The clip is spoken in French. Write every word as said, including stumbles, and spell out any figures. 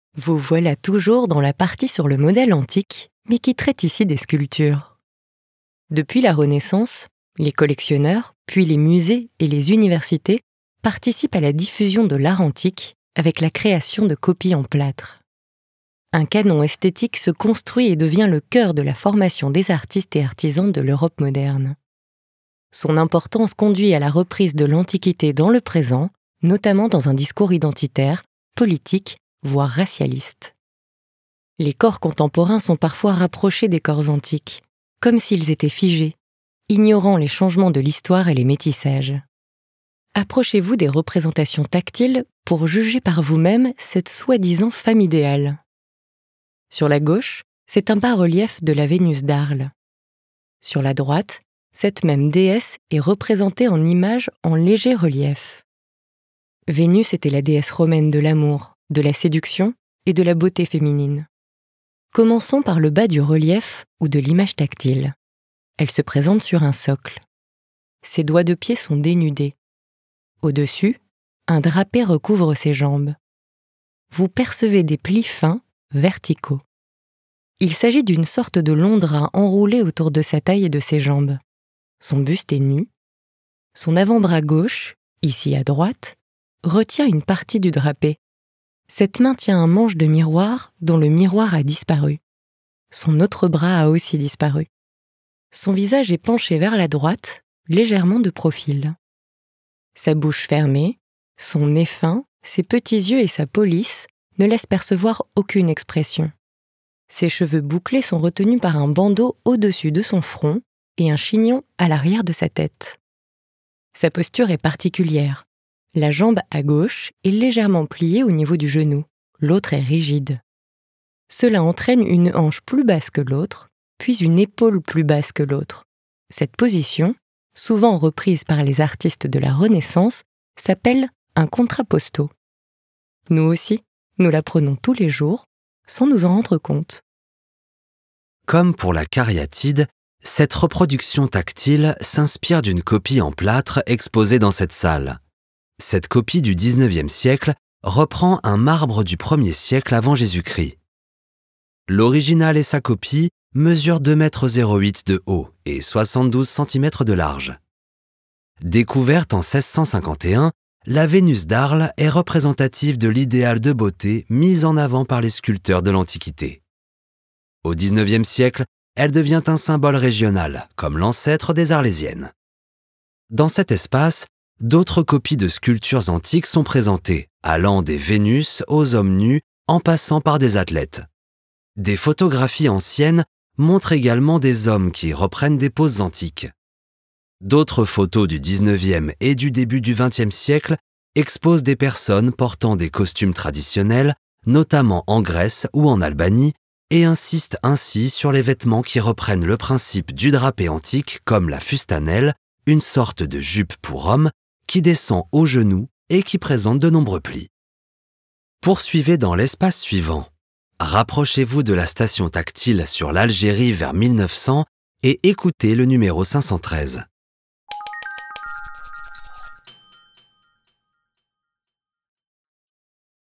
Vous voilà toujours dans la partie sur le modèle antique, mais qui traite ici des sculptures. Depuis la Renaissance, les collectionneurs, puis les musées et les universités participent à la diffusion de l'art antique avec la création de copies en plâtre. Un canon esthétique se construit et devient le cœur de la formation des artistes et artisans de l'Europe moderne. Son importance conduit à la reprise de l'Antiquité dans le présent, notamment dans un discours identitaire, politique, voire racialiste. Les corps contemporains sont parfois rapprochés des corps antiques, comme s'ils étaient figés, ignorant les changements de l'histoire et les métissages. Approchez-vous des représentations tactiles pour juger par vous-même cette soi-disant femme idéale. Sur la gauche, c'est un bas-relief de la Vénus d'Arles. Sur la droite, cette même déesse est représentée en image en léger relief. Vénus était la déesse romaine de l'amour, de la séduction et de la beauté féminine. Commençons par le bas du relief ou de l'image tactile. Elle se présente sur un socle. Ses doigts de pied sont dénudés. Au-dessus, un drapé recouvre ses jambes. Vous percevez des plis fins, verticaux. Il s'agit d'une sorte de long drap enroulé autour de sa taille et de ses jambes. Son buste est nu. Son avant-bras gauche, ici à droite, retient une partie du drapé. Cette main tient un manche de miroir dont le miroir a disparu. Son autre bras a aussi disparu. Son visage est penché vers la droite, légèrement de profil. Sa bouche fermée, son nez fin, ses petits yeux et sa police ne laissent percevoir aucune expression. Ses cheveux bouclés sont retenus par un bandeau au-dessus de son front et un chignon à l'arrière de sa tête. Sa posture est particulière. La jambe à gauche est légèrement pliée au niveau du genou, l'autre est rigide. Cela entraîne une hanche plus basse que l'autre, puis une épaule plus basse que l'autre. Cette position, souvent reprise par les artistes de la Renaissance, s'appelle un contrapposto. Nous aussi, nous la prenons tous les jours, sans nous en rendre compte. Comme pour la cariatide, cette reproduction tactile s'inspire d'une copie en plâtre exposée dans cette salle. Cette copie du dix-neuvième siècle reprend un marbre du premier siècle avant Jésus-Christ. L'original et sa copie mesurent deux mètres zéro huit de haut et soixante-douze centimètres de large. Découverte en seize cent cinquante et un, la Vénus d'Arles est représentative de l'idéal de beauté mis en avant par les sculpteurs de l'Antiquité. Au dix-neuvième siècle, elle devient un symbole régional, comme l'ancêtre des Arlésiennes. Dans cet espace, d'autres copies de sculptures antiques sont présentées, allant des Vénus aux hommes nus en passant par des athlètes. Des photographies anciennes montrent également des hommes qui reprennent des poses antiques. D'autres photos du dix-neuvième et du début du vingtième siècle exposent des personnes portant des costumes traditionnels, notamment en Grèce ou en Albanie, et insistent ainsi sur les vêtements qui reprennent le principe du drapé antique comme la fustanelle, une sorte de jupe pour homme qui descend aux genoux et qui présente de nombreux plis. Poursuivez dans l'espace suivant. Rapprochez-vous de la station tactile sur l'Algérie vers mille neuf cents et écoutez le numéro cinq cent treize.